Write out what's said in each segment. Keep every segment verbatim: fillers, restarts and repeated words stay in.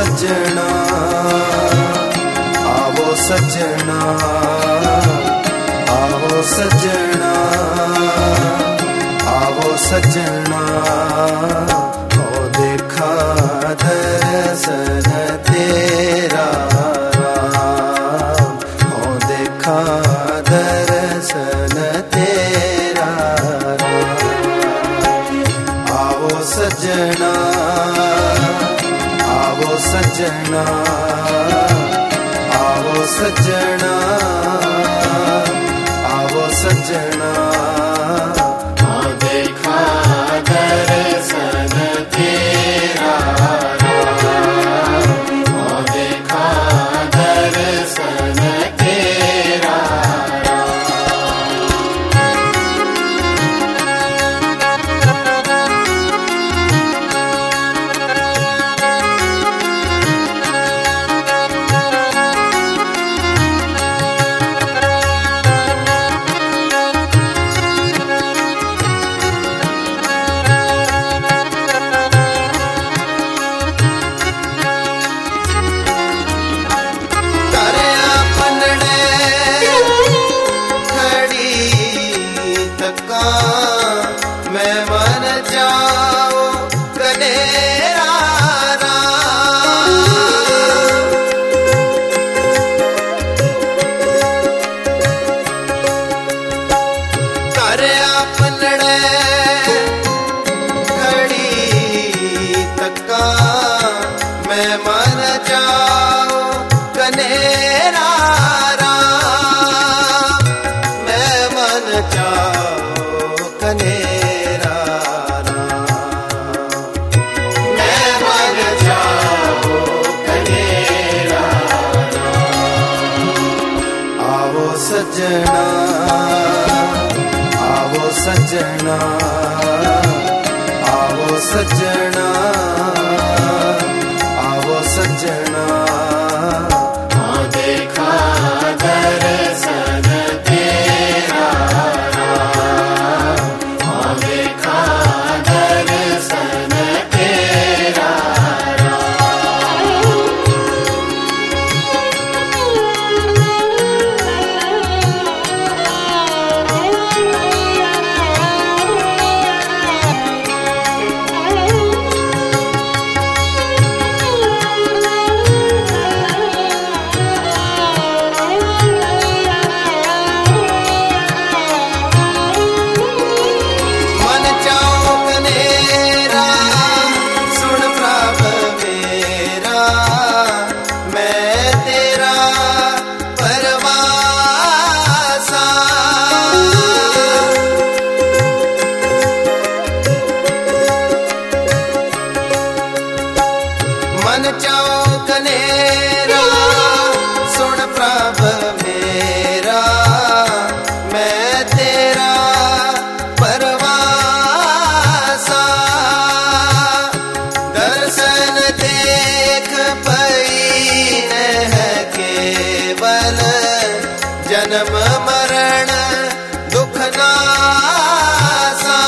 सजना, आवो सजना, आवो सजना, आवो सजना। हो देखा दर्शन तेरा राम, हो देखा दर्शन तेरा राम। आवो सजना, आवो सजना, आवो सजना, आवो सजना। हो देखा दर्शन तेरा राम, हो देखा दर्शन तेरा सजना, आवो सजना, आवो सजना, आवो सजना। हो देखा दर्शन तेरा राम, हो देखा दर्शन तेरा जन्म मरण दुख नासा।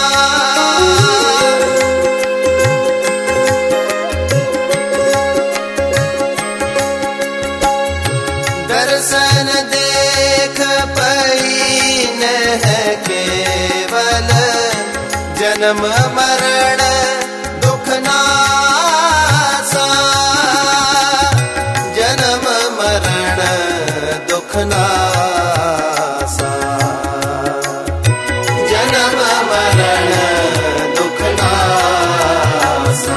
दर्शन देख पईन है केवल, जन्म मरण दुख नासा, जन्म मरण दुख नासा, जन्म मरण दुख नासा।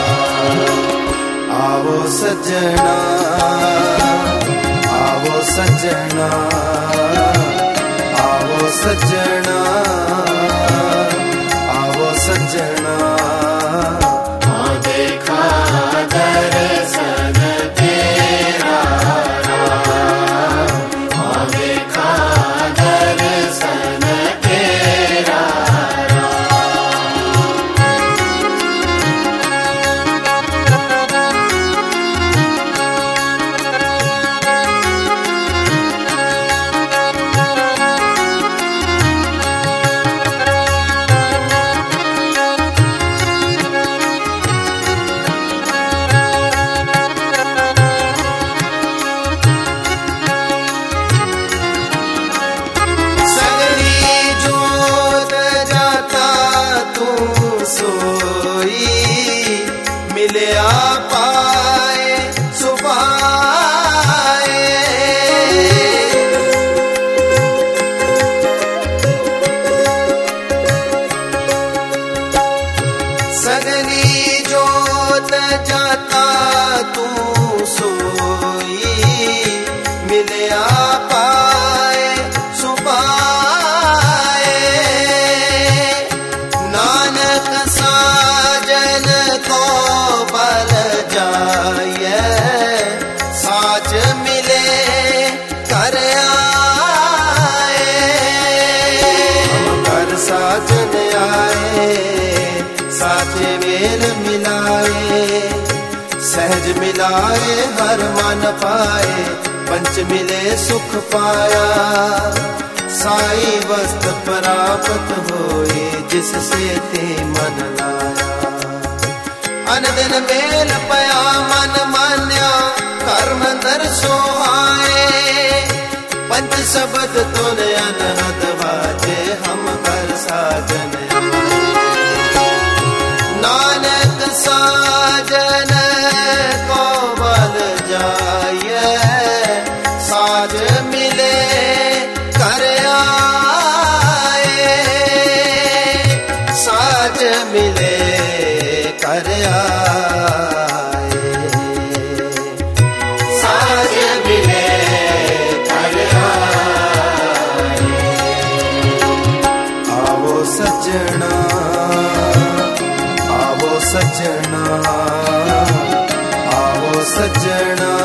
आवो सजना, आवो सजना, आवो सजना, आवो सजना। हो देखा दर्शन तेरा राम, हो देखा दर्शन तेरा राम। सहज मिलाए हर मन पाए, पंच मिले सुख पाया। साई वस्त प्राप्त होए, जिससे ते मन लाया। अन दिन मेल पया मन मान्या, कर्म दर सोहाए। पंच शब्द तुन अनहद बाजे, हम कर साजन नानक साजन को बल जाए। साज मिले कर आए, साज मिले कर आए, साज मिले कर आए। आवो सजना, आवो सजना, आवो सजना।